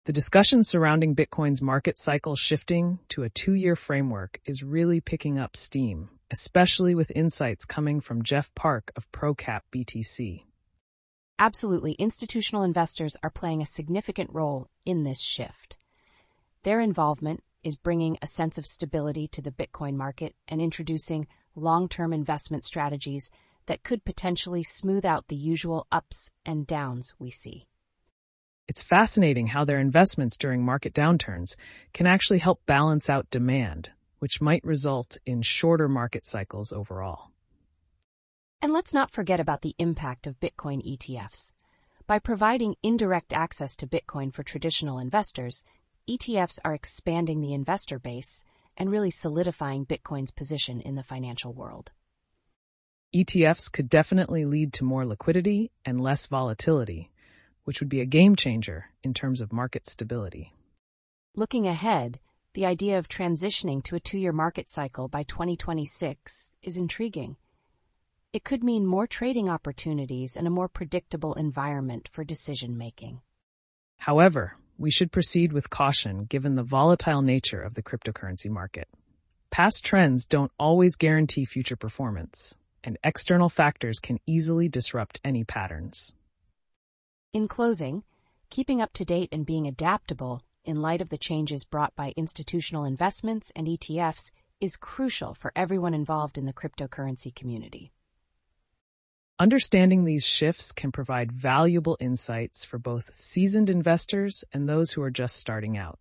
The discussion surrounding Bitcoin's market cycle shifting to a 2-year framework is really picking up steam, especially with insights coming from Jeff Park of ProCap BTC. Absolutely, institutional investors are playing a significant role in this shift. Their involvement is bringing a sense of stability to the Bitcoin market and introducing long-term investment strategies that could potentially smooth out the usual ups and downs we see. It's fascinating how their investments during market downturns can actually help balance out demand, which might result in shorter market cycles overall. And let's not forget about the impact of Bitcoin ETFs. By providing indirect access to Bitcoin for traditional investors, ETFs are expanding the investor base and really solidifying Bitcoin's position in the financial world. ETFs could definitely lead to more liquidity and less volatility, which would be a game changer in terms of market stability. Looking ahead, the idea of transitioning to a 2-year market cycle by 2026 is intriguing. It could mean more trading opportunities and a more predictable environment for decision-making. However, we should proceed with caution given the volatile nature of the cryptocurrency market. Past trends don't always guarantee future performance, and external factors can easily disrupt any patterns. In closing, keeping up to date and being adaptable in light of the changes brought by institutional investments and ETFs is crucial for everyone involved in the cryptocurrency community. Understanding these shifts can provide valuable insights for both seasoned investors and those who are just starting out.